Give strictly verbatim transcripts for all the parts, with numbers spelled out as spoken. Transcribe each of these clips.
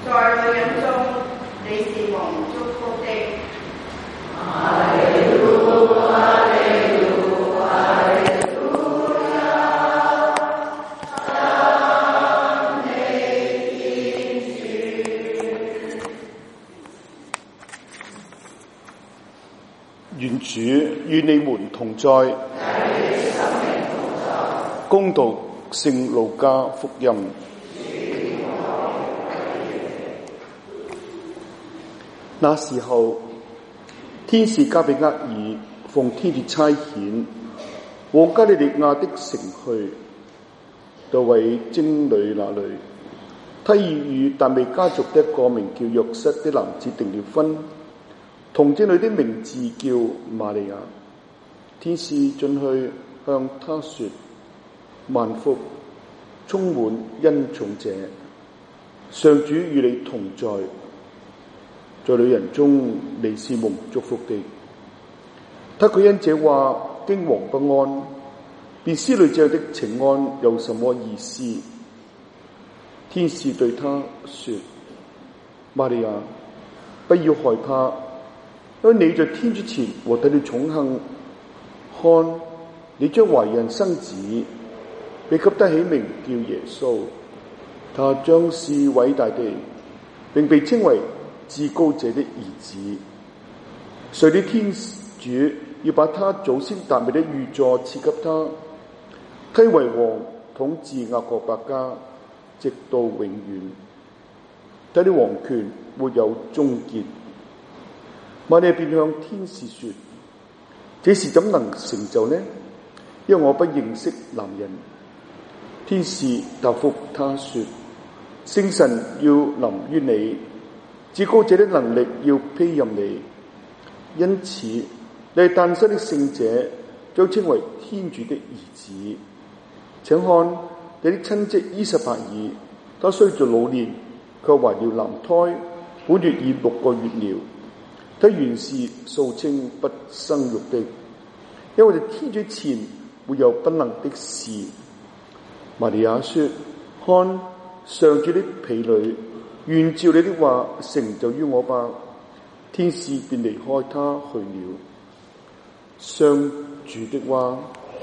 在女人中你是蒙祝福的。哈利路亞，哈利路亞，哈利路亞，讚美天主。 願主與你們同在，恭讀聖路加福音。那時候，天使加俾額爾奉天主差遣，往加利利亞的城去，到位貞女那裏，他已與達味家族的一個名叫若瑟的男子訂了婚，童貞女的名字叫瑪利亞。天使進去向他說：萬福，充滿恩寵者，上主與你同在。在女人中你是蒙祝福的。他卻因這話驚惶不安，便思慮這樣的請安有什麼意思。天使對他說：瑪利亞，不要害怕，因為你在天主前獲得了寵幸。看，你將懷孕生子，被給他起名叫耶穌。他將是偉大的，並被稱為至高者的兒子。誰料天主要把他祖先達味的御座賜給他，他為王統治雅各伯家，直到永遠。他的王權沒有終結。瑪利亞便向天使說：這事怎能成就呢？因為我不認識男人。天使答覆他說：聖神要臨於你，至高者的能力要披蔭你，因此你誕生的聖者將稱為天主的兒子。請看你的親戚依撒伯爾，他雖在老年，卻懷了男胎，本月已六個月了。他原是素稱不生育的，因為在天主前沒有不能的事。瑪利亞說：看，上主的婢女，願照你的話成就於我吧。天使便離開他去了。上主的話。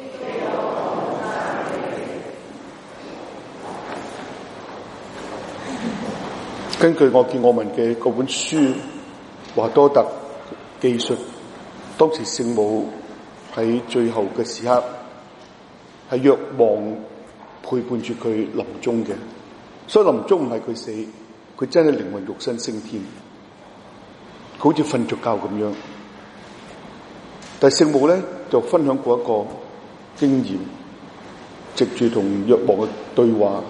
根據我見我聞嘅嗰本書，華多特記述當時聖母喺最後嘅時刻係若望陪伴住佢臨終嘅，所以臨終唔係佢死，佢真係靈魂肉身升天，佢好似瞓着覺咁樣。但係聖母咧就分享過一個經驗，藉住同若望嘅對話，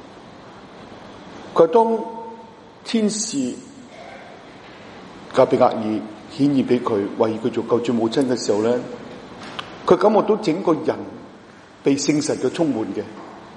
佢當天使加俾額爾顯現俾佢，為佢做救主母親嘅時候咧，佢感覺到整個人被聖神嘅充滿嘅。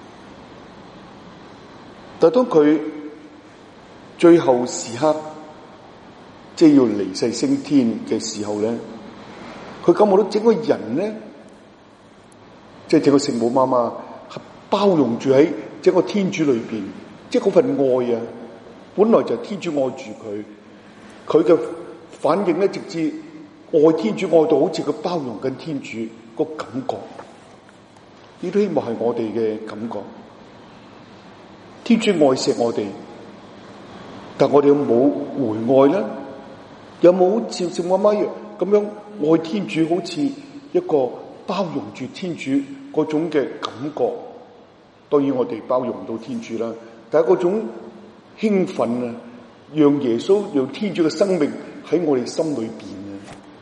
但係當佢最後時刻即係要離世升天嘅時候咧，佢感覺到整個人咧，即係整個聖母媽媽係包容住喺整個天主裏邊，即係嗰份愛啊！本來就係天主愛住佢，佢嘅反應咧，直至愛天主愛到好似佢包容緊天主個感覺。呢都希望係我哋嘅感覺。天主愛錫我哋，但我哋有冇回愛咧？有冇好似聖母媽媽一樣咁樣愛天主，好似一個包容住天主嗰種嘅感覺？當然我哋包容唔到天主啦，但係嗰種興奮啊，讓耶穌讓天主嘅生命喺我哋心裏邊啊！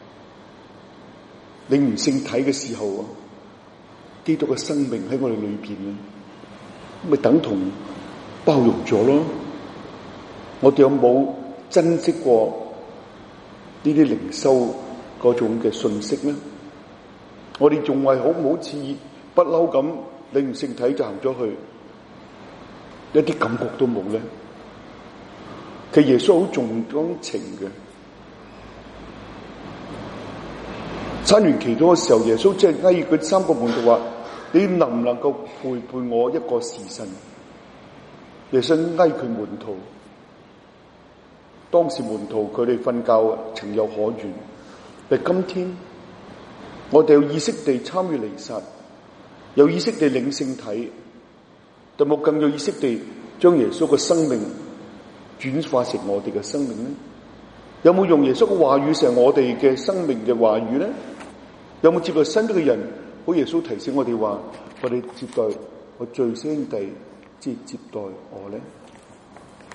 領完聖體嘅時候啊，基督嘅生命喺我哋裏邊啊，咪等同包容咗咯。我哋有冇珍惜過呢啲靈修嗰種嘅信息咧？我哋仲係好唔好似不嬲咁領完聖體就行咗去，一啲感覺都冇咧？其實耶穌好重講情嘅。參完祈禱嘅時候，耶穌即係嗌佢三個門徒話：你能唔能夠陪伴我一個時辰？耶穌嗌佢門徒， 當時門徒佢哋瞓覺情有可原，但今天我哋有意識地參與彌撒，有意識地領聖體，但冇更有意識地將耶穌嘅生命轉化成我哋嘅生命呢？有冇用耶穌嘅話語成我哋嘅生命嘅話語呢？有冇接待身邊嘅人？好耶穌提醒我哋話，我哋接待我最先地接接待我呢？